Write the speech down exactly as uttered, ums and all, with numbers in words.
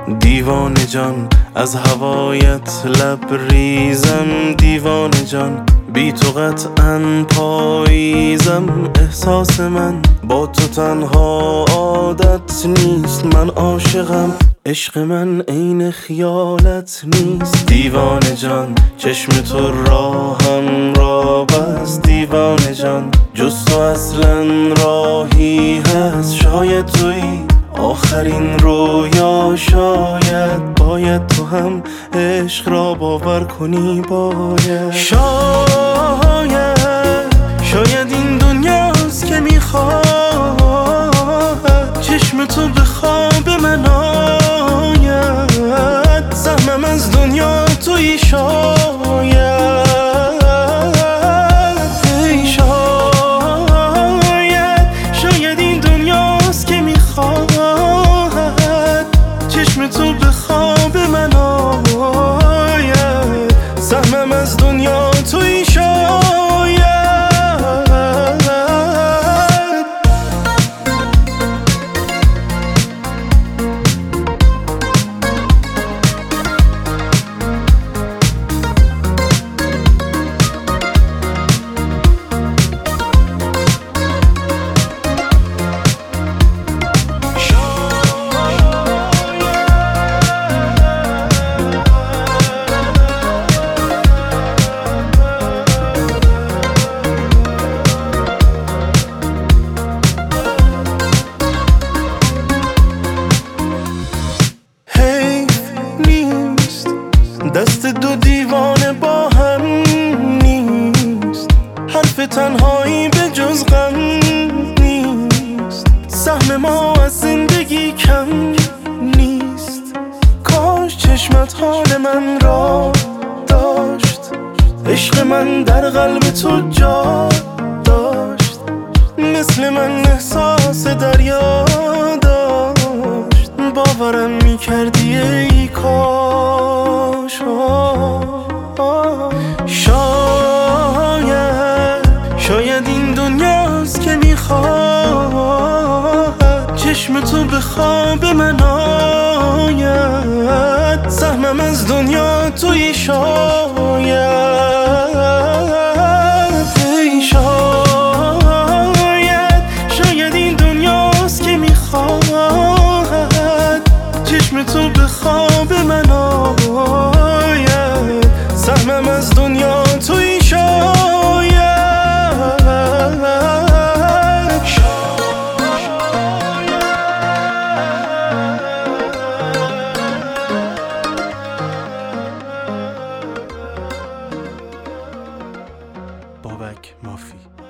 دیوانه جان از هوایت لبریزم، دیوانه جان بی تو قطعاً پاییزم. احساس من با تو تنها عادت نیست، من عاشقم، عشق من عین خیالت نیست. دیوانه جان چشم تو راهم را بست، دیوانه جان جز تو اصلا راهی هست. شاید تویی آخرین رویا، شاید باید تو هم عشق را باور کنی. باید شاید شاید این دنیاست که میخواد چشم تو به خواب من آید. سهمم از دنیا تویی شاید. ای شاید شاید این دنیاست که میخواد چشم تو به خواب من آید. سهمم از دنیا تویی شاید. دست دو دیوانه با هم نیست، حرف تنهایی به جز غم نیست. سهم ما از زندگی کم نیست، کاش چشمت حال من را داشت. عشق من در قلب تو جا داشت، مثل من احساس دریا داشت. باورم میکردی ای کاش. شاید شاید این دنیاست که میخواد چشم تو به خواب من آید. سهمم از دنیا تویی شاید. ای شاید شاید این دنیاست که میخواد چشم تو به خواب من آید. سهمم از دنیا تویی شاید. بابک مافی.